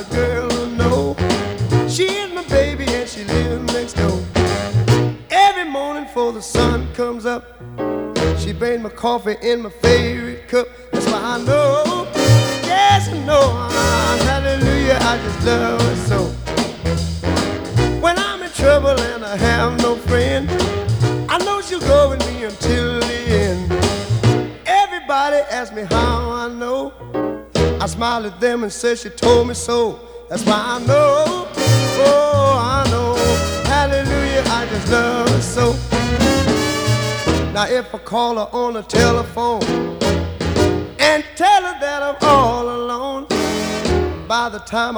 a girl who know she is my baby and she lives next door. Every morning before the sun comes up, she brings my coffee in my favorite cup. That's why I know, yes I know, hallelujah, I just love her so. When I'm in trouble and I have no friend, I know she'll go with me until the end. Everybody asks me how I know. I smile at them and say she told me so. That's why I know, oh I know, hallelujah, I just love her so. Now if I call her on the telephone and tell her that I'm all alone, by the time